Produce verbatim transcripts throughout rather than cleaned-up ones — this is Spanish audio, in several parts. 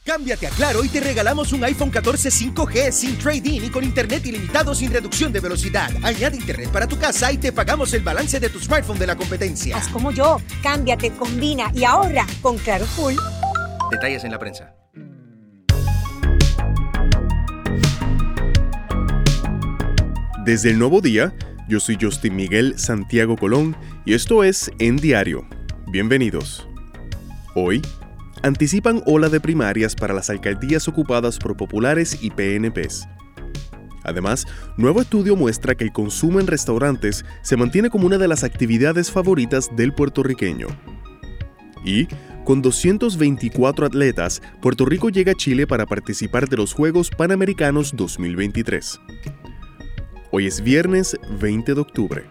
Cámbiate a Claro y te regalamos un iPhone catorce cinco G sin trade-in y con internet ilimitado sin reducción de velocidad. Añade internet para tu casa y te pagamos el balance de tu smartphone de la competencia. Haz como yo, cámbiate, combina y ahorra con Claro Full. Detalles en la prensa. Desde el Nuevo Día, yo soy Justin Miguel Santiago Colón y esto es En Diario. Bienvenidos. Hoy, anticipan ola de primarias para las alcaldías ocupadas por populares y P N Pes. Además, nuevo estudio muestra que el consumo en restaurantes se mantiene como una de las actividades favoritas del puertorriqueño. Y, con doscientos veinticuatro atletas, Puerto Rico llega a Chile para participar de los Juegos Panamericanos dos mil veintitrés. Hoy es viernes veinte de octubre.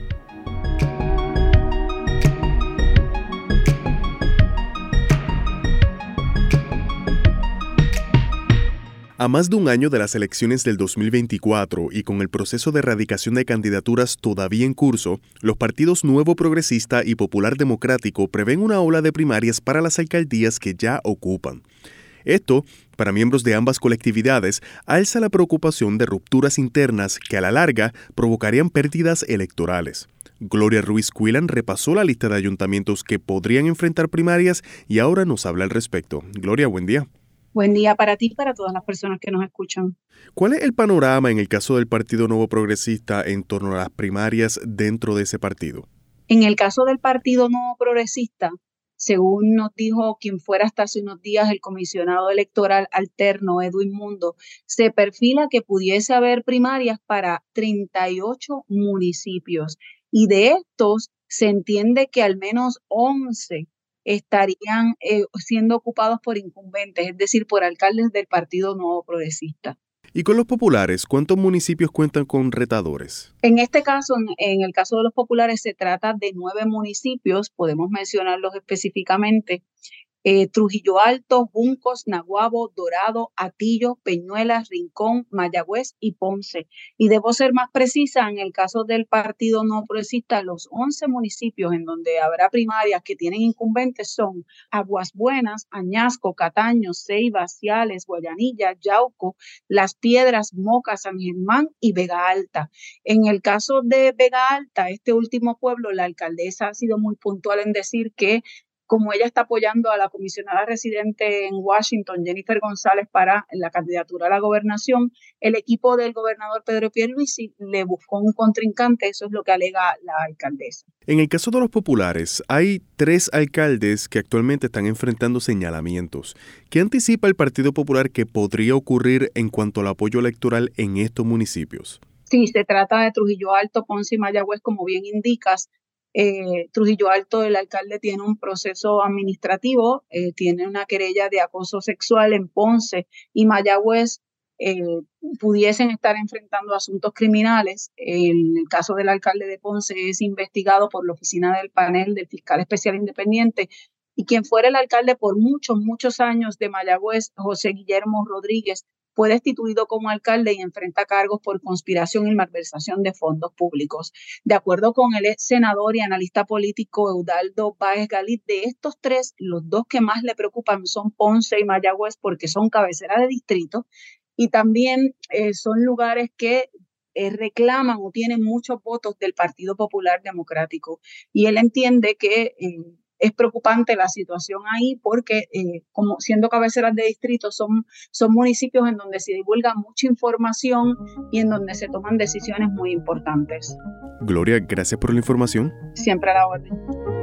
A más de un año de las elecciones del dos mil veinticuatro y con el proceso de erradicación de candidaturas todavía en curso, los partidos Nuevo Progresista y Popular Democrático prevén una ola de primarias para las alcaldías que ya ocupan. Esto, para miembros de ambas colectividades, alza la preocupación de rupturas internas que a la larga provocarían pérdidas electorales. Gloria Ruiz Quillan repasó la lista de ayuntamientos que podrían enfrentar primarias y ahora nos habla al respecto. Gloria, buen día. Buen día para ti y para todas las personas que nos escuchan. ¿Cuál es el panorama en el caso del Partido Nuevo Progresista en torno a las primarias dentro de ese partido? En el caso del Partido Nuevo Progresista, según nos dijo quien fuera hasta hace unos días el comisionado electoral alterno, Edwin Mundo, se perfila que pudiese haber primarias para treinta y ocho municipios y de estos se entiende que al menos once estarían eh, siendo ocupados por incumbentes, es decir, por alcaldes del Partido Nuevo Progresista. ¿Y con los populares, cuántos municipios cuentan con retadores? En este caso, en, en el caso de los populares, se trata de nueve municipios, podemos mencionarlos específicamente. Eh, Trujillo Alto, Juncos, Naguabo, Dorado, Atillo, Peñuelas, Rincón, Mayagüez y Ponce. Y debo ser más precisa, en el caso del Partido No Progresista, los once municipios en donde habrá primarias que tienen incumbentes son Aguas Buenas, Añasco, Cataño, Ceiba, Ciales, Guayanilla, Yauco, Las Piedras, Moca, San Germán y Vega Alta. En el caso de Vega Alta, este último pueblo, la alcaldesa ha sido muy puntual en decir que como ella está apoyando a la comisionada residente en Washington, Jennifer González, para la candidatura a la gobernación, el equipo del gobernador Pedro Pierluisi le buscó un contrincante, eso es lo que alega la alcaldesa. En el caso de los populares, hay tres alcaldes que actualmente están enfrentando señalamientos. ¿Qué anticipa el Partido Popular que podría ocurrir en cuanto al apoyo electoral en estos municipios? Sí, se trata de Trujillo Alto, Ponce y Mayagüez, como bien indicas. Eh, Trujillo Alto, el alcalde tiene un proceso administrativo, eh, tiene una querella de acoso sexual en Ponce y Mayagüez eh, pudiesen estar enfrentando asuntos criminales. En el caso del alcalde de Ponce es investigado por la oficina del panel del fiscal especial independiente y quien fuera el alcalde por muchos, muchos años de Mayagüez, José Guillermo Rodríguez, fue destituido como alcalde y enfrenta cargos por conspiración y malversación de fondos públicos. De acuerdo con el ex senador y analista político Eudaldo Báez Galít, de estos tres, los dos que más le preocupan son Ponce y Mayagüez porque son cabeceras de distrito y también eh, son lugares que eh, reclaman o tienen muchos votos del Partido Popular Democrático. Y él entiende que eh, es preocupante la situación ahí porque eh, como siendo cabeceras de distrito son, son municipios en donde se divulga mucha información y en donde se toman decisiones muy importantes. Gloria, gracias por la información. Siempre a la orden.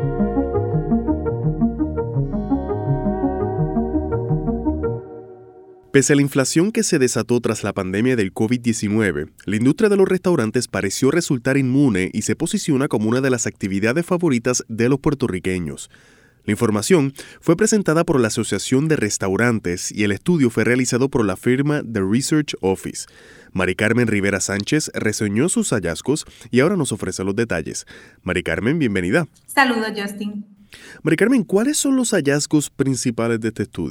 Pese a la inflación que se desató tras la pandemia del covid diecinueve, la industria de los restaurantes pareció resultar inmune y se posiciona como una de las actividades favoritas de los puertorriqueños. La información fue presentada por la Asociación de Restaurantes y el estudio fue realizado por la firma The Research Office. Mari Carmen Rivera Sánchez reseñó sus hallazgos y ahora nos ofrece los detalles. Mari Carmen, bienvenida. Saludos, Justin. Mari Carmen, ¿cuáles son los hallazgos principales de este estudio?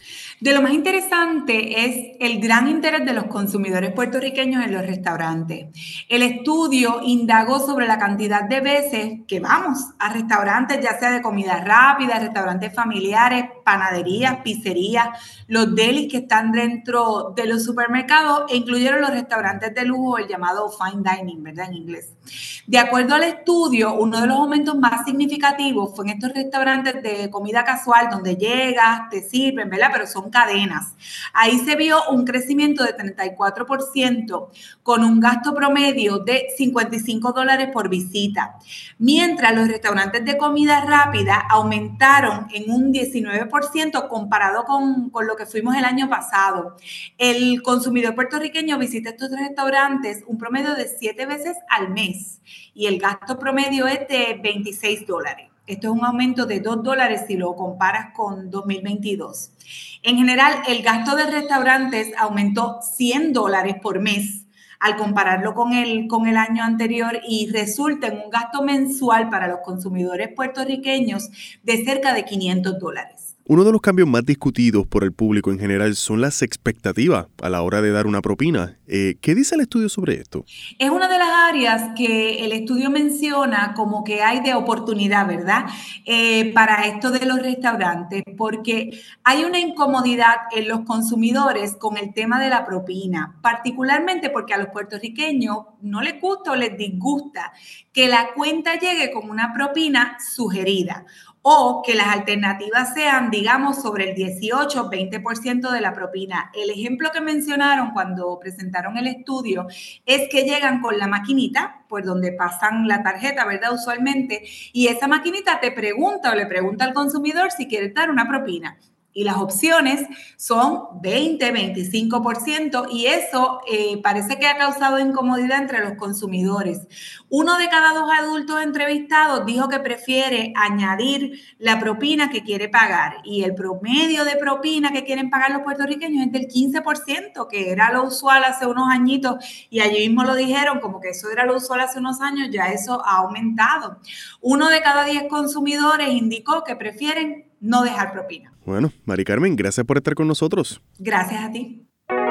De lo más interesante es el gran interés de los consumidores puertorriqueños en los restaurantes. El estudio indagó sobre la cantidad de veces que vamos a restaurantes, ya sea de comida rápida, restaurantes familiares, panaderías, pizzerías, los delis que están dentro de los supermercados e incluyeron los restaurantes de lujo, el llamado fine dining, ¿verdad? En inglés. De acuerdo al estudio, uno de los aumentos más significativos fue en estos restaurantes de comida casual donde llegas, te sirven, ¿verdad? Pero son cadenas. Ahí se vio un crecimiento de treinta y cuatro por ciento con un gasto promedio de cincuenta y cinco dólares por visita, mientras los restaurantes de comida rápida aumentaron en un diecinueve por ciento comparado con, con lo que fuimos el año pasado. El consumidor puertorriqueño visita estos restaurantes un promedio de siete veces al mes y el gasto promedio es de veintiséis dólares. Esto es un aumento de dos dólares si lo comparas con dos mil veintidós. En general, el gasto de restaurantes aumentó cien dólares por mes al compararlo con el, con el año anterior y resulta en un gasto mensual para los consumidores puertorriqueños de cerca de quinientos dólares. Uno de los cambios más discutidos por el público en general son las expectativas a la hora de dar una propina. Eh, ¿Qué dice el estudio sobre esto? Es una de las áreas que el estudio menciona como que hay de oportunidad, ¿verdad? Eh, para esto de los restaurantes, porque hay una incomodidad en los consumidores con el tema de la propina, particularmente porque a los puertorriqueños no les gusta o les disgusta que la cuenta llegue con una propina sugerida, o que las alternativas sean, digamos, sobre el dieciocho o veinte por ciento de la propina. El ejemplo que mencionaron cuando presentaron el estudio es que llegan con la maquinita, por donde pasan la tarjeta, ¿verdad? Usualmente, y esa maquinita te pregunta o le pregunta al consumidor si quiere dar una propina. Y las opciones son veinte, veinticinco por ciento y eso eh, parece que ha causado incomodidad entre los consumidores. Uno de cada dos adultos entrevistados dijo que prefiere añadir la propina que quiere pagar y el promedio de propina que quieren pagar los puertorriqueños es del quince por ciento, que era lo usual hace unos añitos y allí mismo lo dijeron, como que eso era lo usual hace unos años, ya eso ha aumentado. Uno de cada diez consumidores indicó que prefieren no dejar propina. Bueno, Mari Carmen, gracias por estar con nosotros. Gracias a ti.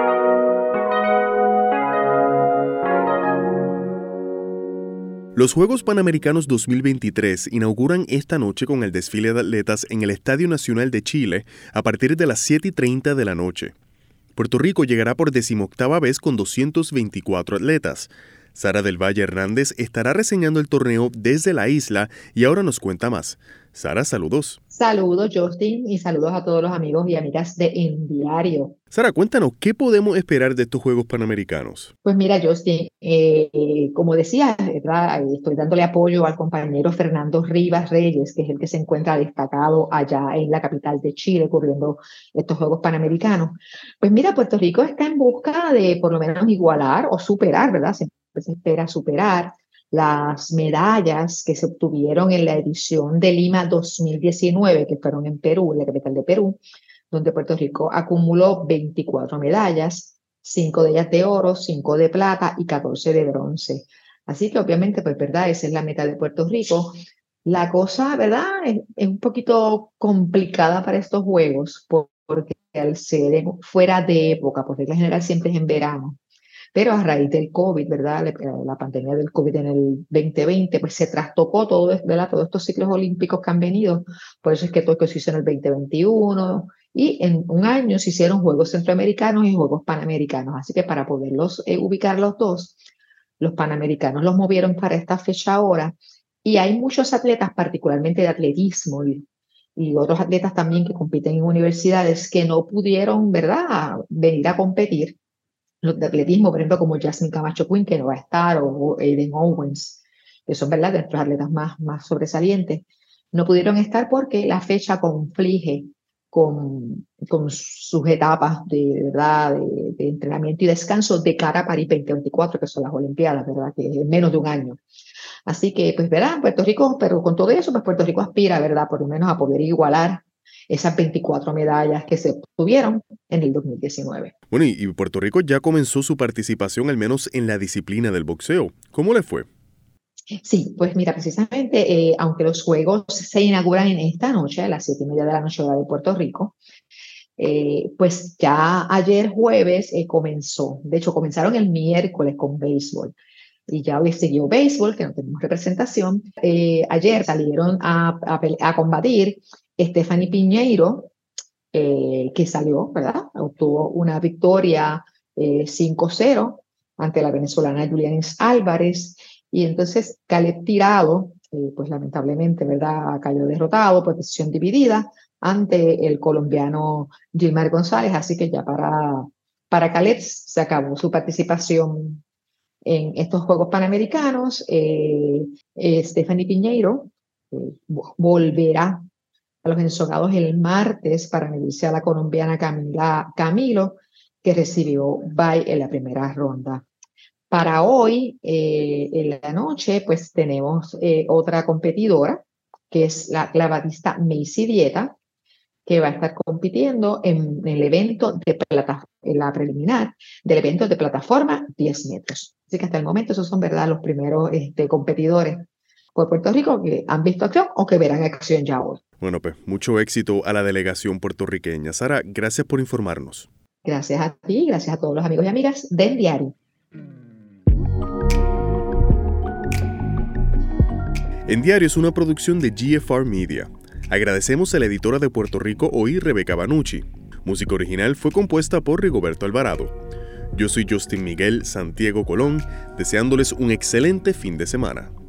Los Juegos Panamericanos dos mil veintitrés inauguran esta noche con el desfile de atletas en el Estadio Nacional de Chile a partir de las siete y treinta de la noche. Puerto Rico llegará por decimoctava vez con doscientos veinticuatro atletas. Sara del Valle Hernández estará reseñando el torneo desde la isla y ahora nos cuenta más. Sara, saludos. Saludos, Justin, y saludos a todos los amigos y amigas de En Diario. Sara, cuéntanos, ¿qué podemos esperar de estos Juegos Panamericanos? Pues mira, Justin, eh, como decía, ¿verdad? Estoy dándole apoyo al compañero Fernando Rivas Reyes, que es el que se encuentra destacado allá en la capital de Chile, cubriendo estos Juegos Panamericanos. Pues mira, Puerto Rico está en busca de por lo menos igualar o superar, ¿verdad? Siempre se espera superar las medallas que se obtuvieron en la edición de Lima dos mil diecinueve, que fueron en Perú, en la capital de Perú, donde Puerto Rico acumuló veinticuatro medallas, cinco de ellas de oro, cinco de plata y catorce de bronce. Así que obviamente, pues verdad, esa es la meta de Puerto Rico. La cosa, ¿verdad?, es, es un poquito complicada para estos juegos, porque al ser fuera de época, por regla general siempre es en verano, pero a raíz del COVID, ¿verdad? La, la pandemia del COVID en el veinte veinte, pues se trastocó todo, ¿verdad? Todos estos ciclos olímpicos que han venido. Por eso es que Tokio se hizo en el veinte veintiuno y en un año se hicieron Juegos Centroamericanos y Juegos Panamericanos. Así que para poderlos eh, ubicar los dos, los Panamericanos los movieron para esta fecha ahora y hay muchos atletas, particularmente de atletismo y, y otros atletas también que compiten en universidades que no pudieron, ¿verdad?, venir a competir. Los de atletismo, por ejemplo, como Jasmine Camacho Quinn, que no va a estar, o Aiden Owens, que son, ¿verdad?, de nuestros atletas más, más sobresalientes, no pudieron estar porque la fecha conflige con, con sus etapas de, ¿verdad?, de, de entrenamiento y descanso de cara a París veinte veinticuatro, que son las Olimpiadas, ¿verdad?, que es menos de un año. Así que, pues, verán, Puerto Rico, pero con todo eso, pues Puerto Rico aspira, ¿verdad?, por lo menos a poder igualar esas veinticuatro medallas que se obtuvieron en el dos mil diecinueve. Bueno, y Puerto Rico ya comenzó su participación al menos en la disciplina del boxeo. ¿Cómo le fue? Sí, pues mira, precisamente, eh, aunque los Juegos se inauguran en esta noche, a las siete y media de la noche hora de Puerto Rico, Eh, pues ya ayer jueves eh, comenzó, de hecho comenzaron el miércoles con béisbol y ya hoy siguió béisbol, que no tenemos representación. Eh, ayer salieron a, a, a combatir Stephanie Piñeiro, eh, que salió, ¿verdad? Obtuvo una victoria eh, cinco cero ante la venezolana Julianis Álvarez, y entonces Caleb Tirado, eh, pues lamentablemente, ¿verdad? Cayó derrotado por decisión dividida ante el colombiano Gilmar González, así que ya para, para Caleb se acabó su participación en estos Juegos Panamericanos. eh, eh, Stephanie Piñeiro eh, volverá a los ensogados el martes para medirse a la colombiana Camila Camilo, que recibió bye en la primera ronda. Para hoy, eh, en la noche, pues tenemos eh, otra competidora, que es la clavadista Macy Dieta, que va a estar compitiendo en el evento de plataforma, en la preliminar del evento de plataforma diez metros. Así que hasta el momento esos son, ¿verdad?, los primeros este, competidores por Puerto Rico que han visto acción o que verán acción ya hoy. Bueno, pues mucho éxito a la delegación puertorriqueña. Sara, gracias por informarnos. Gracias a ti, gracias a todos los amigos y amigas del diario. En Diario es una producción de G F R Media. Agradecemos a la editora de Puerto Rico hoy, Rebeca Banucci. Música original fue compuesta por Rigoberto Alvarado. Yo soy Justin Miguel Santiago Colón, deseándoles un excelente fin de semana.